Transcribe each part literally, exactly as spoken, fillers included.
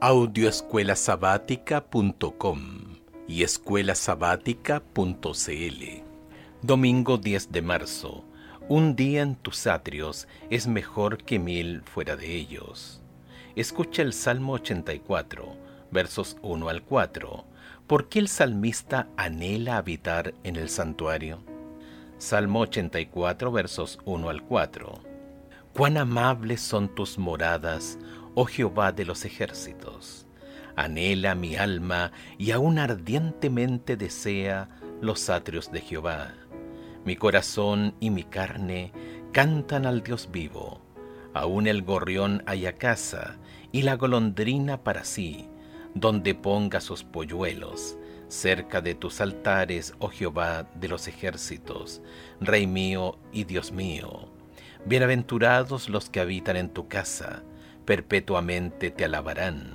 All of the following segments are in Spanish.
audio escuela sabática punto com y escuela sabática punto c l. Domingo diez de marzo. Un día en tus atrios es mejor que mil fuera de ellos. Escucha el Salmo ochenta y cuatro, versos uno al cuatro. ¿Por qué el salmista anhela habitar en el santuario? Salmo ochenta y cuatro, versos uno al cuatro. Cuán amables son tus moradas, oh Jehová de los ejércitos. Anhela mi alma y aún ardientemente desea los atrios de Jehová. Mi corazón y mi carne cantan al Dios vivo. Aún el gorrión halla casa y la golondrina para sí, donde ponga sus polluelos, cerca de tus altares, oh Jehová de los ejércitos, Rey mío y Dios mío. Bienaventurados los que habitan en tu casa, perpetuamente te alabarán.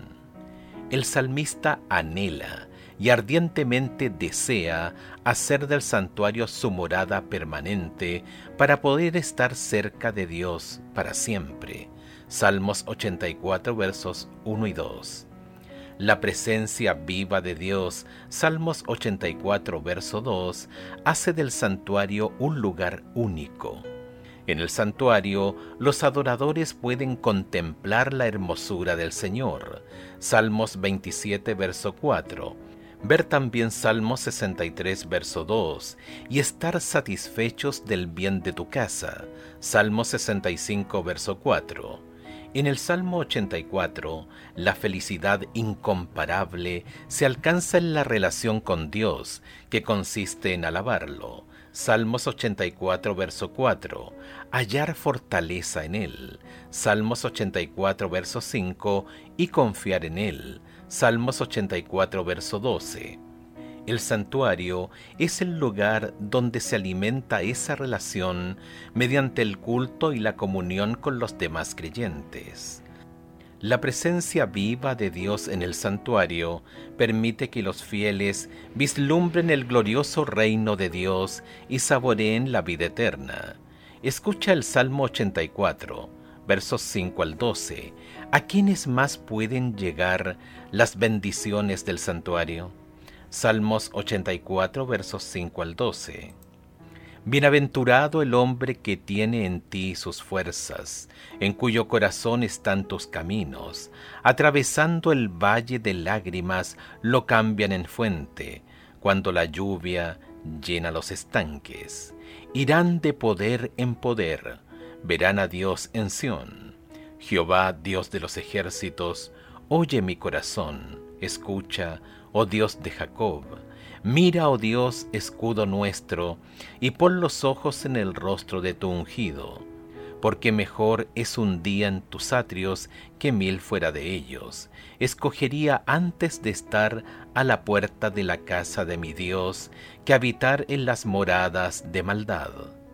El salmista anhela y ardientemente desea hacer del santuario su morada permanente para poder estar cerca de Dios para siempre. Salmos ochenta y cuatro, versos uno y dos. La presencia viva de Dios, Salmos ochenta y cuatro, verso dos, hace del santuario un lugar único. En el santuario, los adoradores pueden contemplar la hermosura del Señor. Salmos veintisiete, verso cuatro. Ver también Salmos sesenta y tres, verso dos, y estar satisfechos del bien de tu casa. Salmos sesenta y cinco, verso cuatro. En el Salmo ochenta y cuatro, la felicidad incomparable se alcanza en la relación con Dios, que consiste en alabarlo. Salmos ochenta y cuatro, verso cuatro, hallar fortaleza en Él. Salmos ochenta y cuatro, verso cinco, y confiar en Él. Salmos ochenta y cuatro, verso doce. El santuario es el lugar donde se alimenta esa relación mediante el culto y la comunión con los demás creyentes. La presencia viva de Dios en el santuario permite que los fieles vislumbren el glorioso reino de Dios y saboreen la vida eterna. Escucha el Salmo ochenta y cuatro, versos cinco al doce. ¿A quiénes más pueden llegar las bendiciones del santuario? Salmos ochenta y cuatro, versos cinco al doce. Bienaventurado el hombre que tiene en ti sus fuerzas, en cuyo corazón están tus caminos. Atravesando el valle de lágrimas, lo cambian en fuente, cuando la lluvia llena los estanques. Irán de poder en poder, verán a Dios en Sión. Jehová, Dios de los ejércitos, oye mi corazón, escucha, oh Dios de Jacob. Mira, oh Dios, escudo nuestro, y pon los ojos en el rostro de tu ungido, porque mejor es un día en tus atrios que mil fuera de ellos. Escogería antes de estar a la puerta de la casa de mi Dios, que habitar en las moradas de maldad.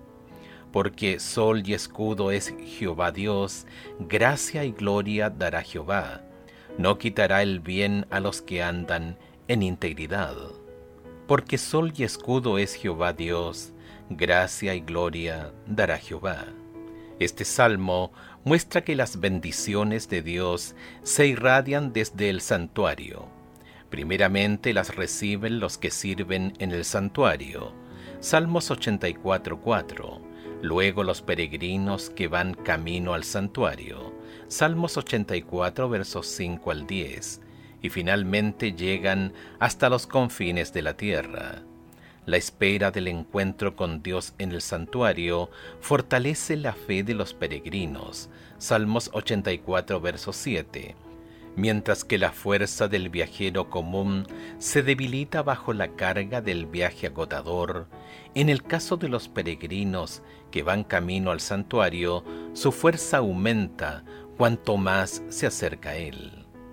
Porque sol y escudo es Jehová Dios, gracia y gloria dará Jehová. No quitará el bien a los que andan en integridad. Porque sol y escudo es Jehová Dios, gracia y gloria dará Jehová. Este salmo muestra que las bendiciones de Dios se irradian desde el santuario. Primeramente las reciben los que sirven en el santuario. Salmos ochenta y cuatro, cuatro. Luego los peregrinos que van camino al santuario. Salmos ochenta y cuatro, versos cinco al diez. Y finalmente llegan hasta los confines de la tierra. La espera del encuentro con Dios en el santuario fortalece la fe de los peregrinos. Salmos ochenta y cuatro, verso siete. Mientras que la fuerza del viajero común se debilita bajo la carga del viaje agotador, en el caso de los peregrinos que van camino al santuario, su fuerza aumenta cuanto más se acerca a él.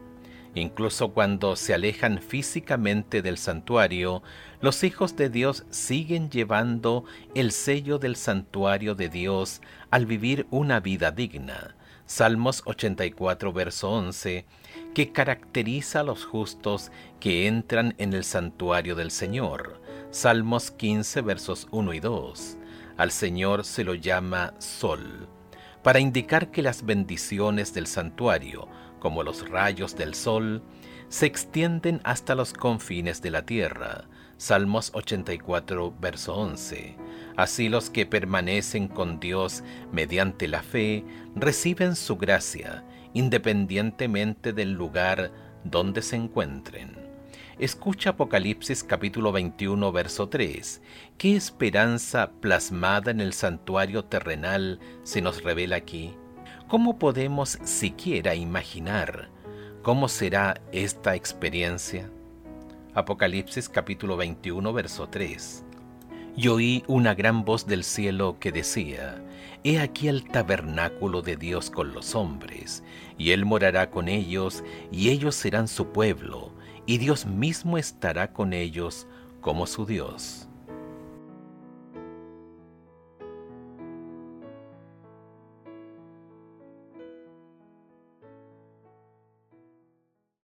Incluso cuando se alejan físicamente del santuario, los hijos de Dios siguen llevando el sello del santuario de Dios al vivir una vida digna. Salmos ochenta y cuatro, verso once, que caracteriza a los justos que entran en el santuario del Señor. Salmos quince, versos uno y dos. Al Señor se lo llama Sol, para indicar que las bendiciones del santuario, como los rayos del sol, se extienden hasta los confines de la tierra. Salmos ochenta y cuatro, verso once. Así los que permanecen con Dios mediante la fe reciben su gracia, independientemente del lugar donde se encuentren. Escucha Apocalipsis capítulo veintiuno, verso tres. ¿Qué esperanza plasmada en el santuario terrenal se nos revela aquí? ¿Cómo podemos siquiera imaginar cómo será esta experiencia? Apocalipsis capítulo veintiuno, verso tres. Y oí una gran voz del cielo que decía: He aquí el tabernáculo de Dios con los hombres, y Él morará con ellos, y ellos serán su pueblo, y Dios mismo estará con ellos como su Dios.